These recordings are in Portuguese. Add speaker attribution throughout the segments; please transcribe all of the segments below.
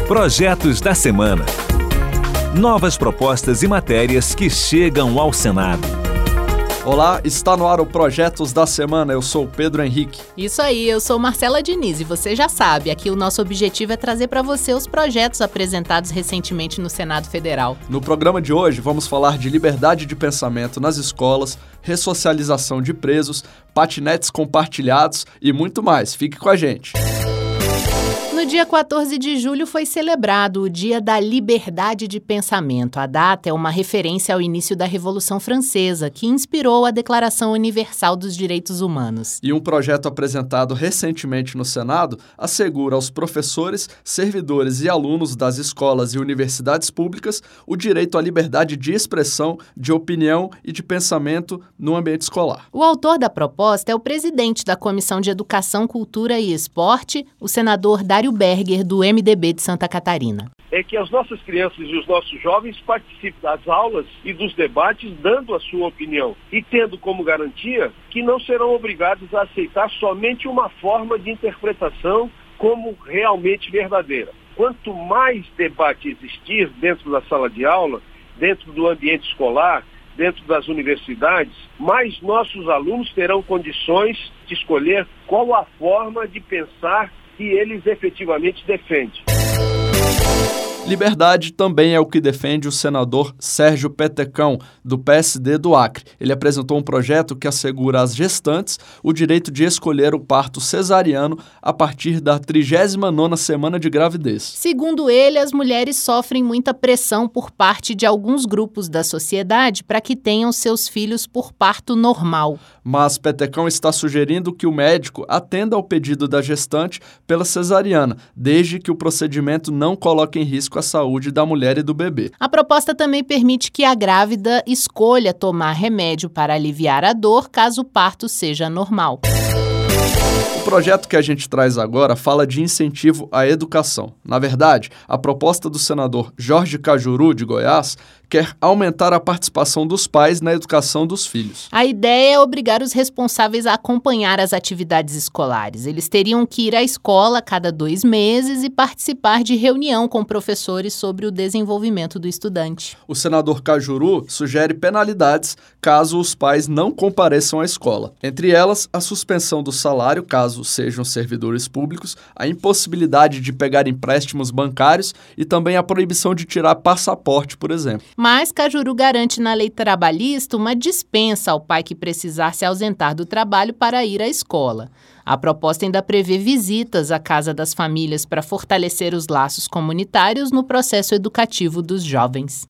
Speaker 1: Projetos da Semana. Novas propostas e matérias que chegam ao Senado.
Speaker 2: Olá, está no ar o Projetos da Semana, eu sou o Pedro Henrique.
Speaker 3: Isso aí, eu sou Marcela Diniz e você já sabe, aqui o nosso objetivo é trazer para você os projetos apresentados recentemente no Senado Federal.
Speaker 2: No programa de hoje vamos falar de liberdade de pensamento nas escolas, ressocialização de presos, patinetes compartilhados e muito mais. Fique com a gente.
Speaker 3: No dia 14 de julho foi celebrado o Dia da Liberdade de Pensamento. A data é uma referência ao início da Revolução Francesa, que inspirou a Declaração Universal dos Direitos Humanos.
Speaker 2: E um projeto apresentado recentemente no Senado assegura aos professores, servidores e alunos das escolas e universidades públicas o direito à liberdade de expressão, de opinião e de pensamento no ambiente escolar.
Speaker 3: O autor da proposta é o presidente da Comissão de Educação, Cultura e Esporte, o senador Dário Berger, do MDB de Santa Catarina.
Speaker 4: É que as nossas crianças e os nossos jovens participem das aulas e dos debates dando a sua opinião e tendo como garantia que não serão obrigados a aceitar somente uma forma de interpretação como realmente verdadeira. Quanto mais debate existir dentro da sala de aula, dentro do ambiente escolar, dentro das universidades, mais nossos alunos terão condições de escolher qual a forma de pensar que eles efetivamente defendem.
Speaker 2: Liberdade também é o que defende o senador Sérgio Petecão, do PSD do Acre. Ele apresentou um projeto que assegura às gestantes o direito de escolher o parto cesariano a partir da 39ª semana de gravidez.
Speaker 3: Segundo ele, as mulheres sofrem muita pressão por parte de alguns grupos da sociedade para que tenham seus filhos por parto normal.
Speaker 2: Mas Petecão está sugerindo que o médico atenda ao pedido da gestante pela cesariana, desde que o procedimento não coloque em risco a saúde da mulher e do bebê.
Speaker 3: A proposta também permite que a grávida escolha tomar remédio para aliviar a dor caso o parto seja normal.
Speaker 2: O projeto que a gente traz agora fala de incentivo à educação. Na verdade, a proposta do senador Jorge Cajuru, de Goiás, quer aumentar a participação dos pais na educação dos filhos.
Speaker 3: A ideia é obrigar os responsáveis a acompanhar as atividades escolares. Eles teriam que ir à escola a cada 2 meses e participar de reunião com professores sobre o desenvolvimento do estudante.
Speaker 2: O senador Cajuru sugere penalidades caso os pais não compareçam à escola. Entre elas, a suspensão do salário, caso sejam servidores públicos, a impossibilidade de pegar empréstimos bancários e também a proibição de tirar passaporte, por exemplo.
Speaker 3: Mas Cajuru garante na lei trabalhista uma dispensa ao pai que precisar se ausentar do trabalho para ir à escola. A proposta ainda prevê visitas à casa das famílias para fortalecer os laços comunitários no processo educativo dos jovens.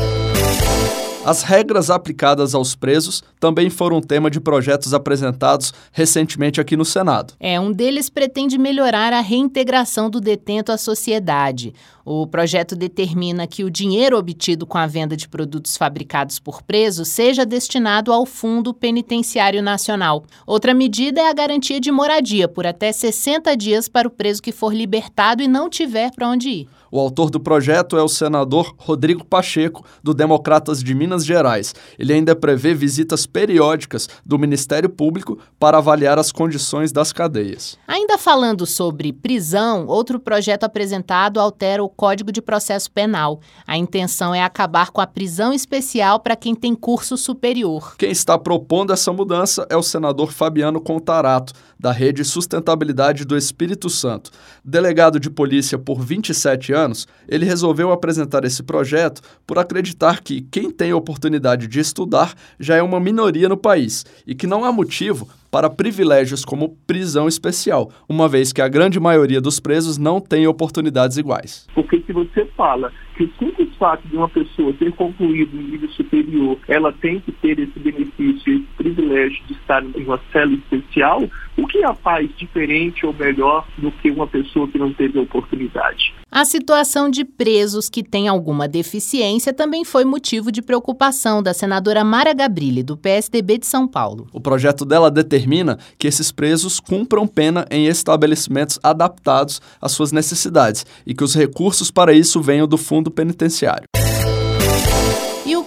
Speaker 2: As regras aplicadas aos presos também foram tema de projetos apresentados recentemente aqui no Senado.
Speaker 3: Um deles pretende melhorar a reintegração do detento à sociedade. O projeto determina que o dinheiro obtido com a venda de produtos fabricados por presos seja destinado ao Fundo Penitenciário Nacional. Outra medida é a garantia de moradia por até 60 dias para o preso que for libertado e não tiver para onde ir.
Speaker 2: O autor do projeto é o senador Rodrigo Pacheco, do Democratas de Minas Gerais. Ele ainda prevê visitas periódicas do Ministério Público para avaliar as condições das cadeias.
Speaker 3: Ainda falando sobre prisão, outro projeto apresentado altera o Código de Processo Penal. A intenção é acabar com a prisão especial para quem tem curso superior.
Speaker 2: Quem está propondo essa mudança é o senador Fabiano Contarato, da Rede Sustentabilidade do Espírito Santo. Delegado de polícia por 27 anos, ele resolveu apresentar esse projeto por acreditar que quem tem oportunidade de estudar já é uma minoria no país e que não há motivo para privilégios como prisão especial, uma vez que a grande maioria dos presos não tem oportunidades iguais.
Speaker 5: Porque se você fala que o simples fato de uma pessoa ter concluído um nível superior, ela tem que ter esse benefício, esse privilégio de estar em uma cela especial, o que a faz diferente ou melhor do que uma pessoa que não teve a oportunidade?
Speaker 3: A situação de presos que têm alguma deficiência também foi motivo de preocupação da senadora Mara Gabrilli, do PSDB de São Paulo.
Speaker 2: O projeto dela determina que esses presos cumpram pena em estabelecimentos adaptados às suas necessidades e que os recursos para isso venham do Fundo Penitenciário.
Speaker 3: E o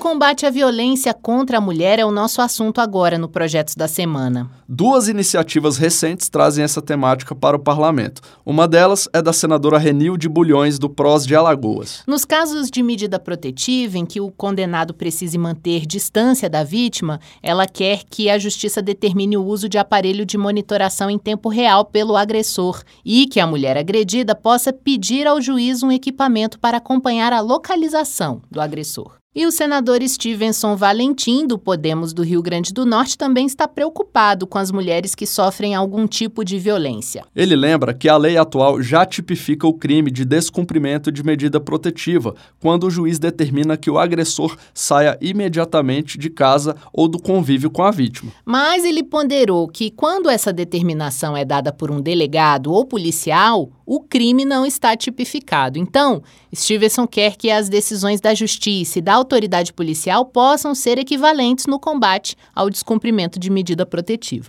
Speaker 3: combate à violência contra a mulher é o nosso assunto agora no Projetos da Semana.
Speaker 2: 2 iniciativas recentes trazem essa temática para o parlamento. Uma delas é da senadora Renilde Bulhões, do PROS de Alagoas.
Speaker 3: Nos casos de medida protetiva, em que o condenado precise manter distância da vítima, ela quer que a justiça determine o uso de aparelho de monitoração em tempo real pelo agressor e que a mulher agredida possa pedir ao juiz um equipamento para acompanhar a localização do agressor. E o senador Stevenson Valentim, do Podemos do Rio Grande do Norte, também está preocupado com as mulheres que sofrem algum tipo de violência.
Speaker 2: Ele lembra que a lei atual já tipifica o crime de descumprimento de medida protetiva, quando o juiz determina que o agressor saia imediatamente de casa ou do convívio com a vítima.
Speaker 3: Mas ele ponderou que, quando essa determinação é dada por um delegado ou policial, o crime não está tipificado. Então, Stevenson quer que as decisões da justiça e da autoridade policial possam ser equivalentes no combate ao descumprimento de medida protetiva.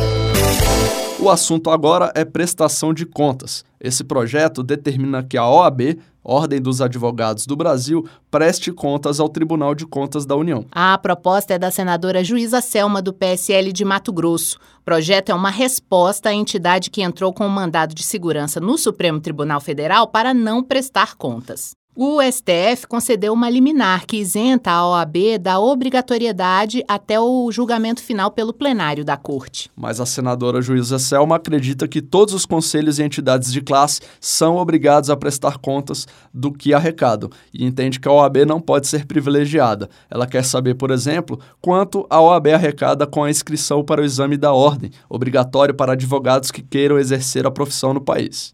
Speaker 2: O assunto agora é prestação de contas. Esse projeto determina que a OAB, Ordem dos Advogados do Brasil, preste contas ao Tribunal de Contas da União.
Speaker 3: A proposta é da senadora Juíza Selma, do PSL de Mato Grosso. O projeto é uma resposta à entidade que entrou com um mandado de segurança no Supremo Tribunal Federal para não prestar contas. O STF concedeu uma liminar que isenta a OAB da obrigatoriedade até o julgamento final pelo plenário da Corte.
Speaker 2: Mas a senadora Juíza Selma acredita que todos os conselhos e entidades de classe são obrigados a prestar contas do que arrecadam e entende que a OAB não pode ser privilegiada. Ela quer saber, por exemplo, quanto a OAB arrecada com a inscrição para o exame da ordem, obrigatório para advogados que queiram exercer a profissão no país.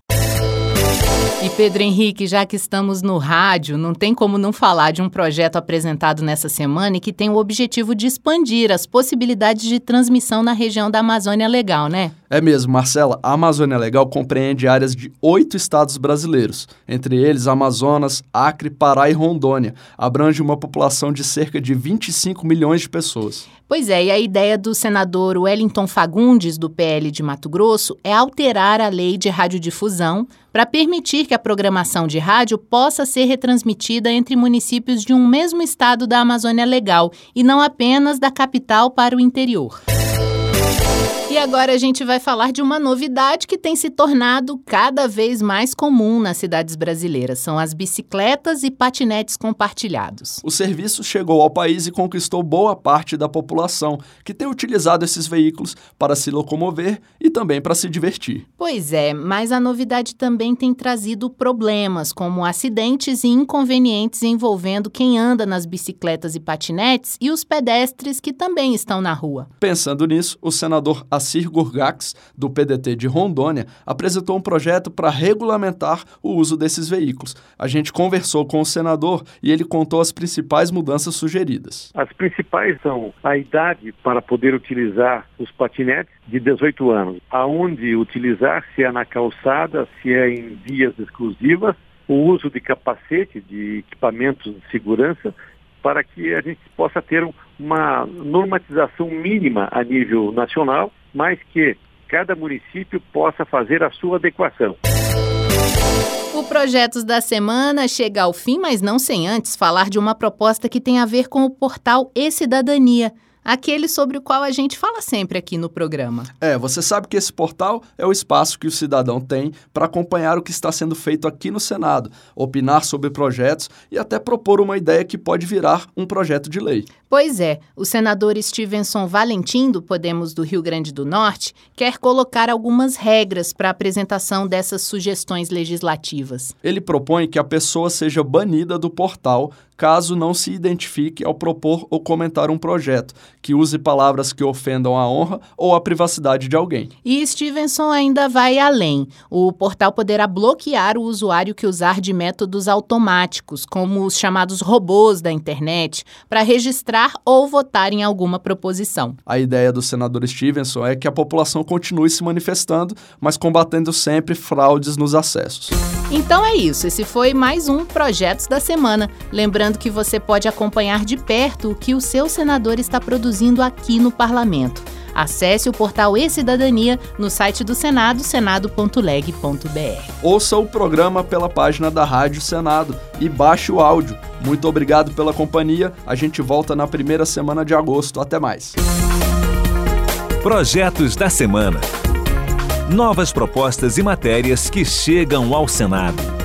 Speaker 3: E Pedro Henrique, já que estamos no rádio, não tem como não falar de um projeto apresentado nessa semana e que tem o objetivo de expandir as possibilidades de transmissão na região da Amazônia Legal, né?
Speaker 2: É mesmo, Marcela. A Amazônia Legal compreende áreas de 8 estados brasileiros, entre eles Amazonas, Acre, Pará e Rondônia. Abrange uma população de cerca de 25 milhões de pessoas.
Speaker 3: Pois é, e a ideia do senador Wellington Fagundes, do PL de Mato Grosso, é alterar a lei de radiodifusão para permitir que a programação de rádio possa ser retransmitida entre municípios de um mesmo estado da Amazônia Legal e não apenas da capital para o interior. E agora a gente vai falar de uma novidade que tem se tornado cada vez mais comum nas cidades brasileiras. São as bicicletas e patinetes compartilhados.
Speaker 2: O serviço chegou ao país e conquistou boa parte da população, que tem utilizado esses veículos para se locomover e também para se divertir.
Speaker 3: Pois é, mas a novidade também tem trazido problemas, como acidentes e inconvenientes envolvendo quem anda nas bicicletas e patinetes e os pedestres que também estão na rua.
Speaker 2: Pensando nisso, o senador Assir Gurgax, do PDT de Rondônia, apresentou um projeto para regulamentar o uso desses veículos. A gente conversou com o senador e ele contou as principais mudanças sugeridas.
Speaker 6: As principais são a idade para poder utilizar os patinetes de 18 anos. Aonde utilizar, se é na calçada, se é em vias exclusivas, o uso de capacete, de equipamentos de segurança, para que a gente possa ter uma normatização mínima a nível nacional, mas que cada município possa fazer a sua adequação.
Speaker 3: O Projetos da Semana chega ao fim, mas não sem antes falar de uma proposta que tem a ver com o portal E-Cidadania, aquele sobre o qual a gente fala sempre aqui no programa.
Speaker 2: Você sabe que esse portal é o espaço que o cidadão tem para acompanhar o que está sendo feito aqui no Senado, opinar sobre projetos e até propor uma ideia que pode virar um projeto de lei.
Speaker 3: Pois é, o senador Stevenson Valentim, do Podemos do Rio Grande do Norte, quer colocar algumas regras para a apresentação dessas sugestões legislativas.
Speaker 2: Ele propõe que a pessoa seja banida do portal caso não se identifique ao propor ou comentar um projeto, que use palavras que ofendam a honra ou a privacidade de alguém.
Speaker 3: E Stevenson ainda vai além. O portal poderá bloquear o usuário que usar de métodos automáticos, como os chamados robôs da internet, para registrar ou votar em alguma proposição.
Speaker 2: A ideia do senador Stevenson é que a população continue se manifestando, mas combatendo sempre fraudes nos acessos.
Speaker 3: Então é isso, esse foi mais um Projetos da Semana. Lembrando que você pode acompanhar de perto o que o seu senador está produzindo aqui no Parlamento. Acesse o portal E-Cidadania no site do Senado, senado.leg.br.
Speaker 2: Ouça o programa pela página da Rádio Senado e baixe o áudio. Muito obrigado pela companhia. A gente volta na primeira semana de agosto. Até mais.
Speaker 1: Projetos da semana. Novas propostas e matérias que chegam ao Senado.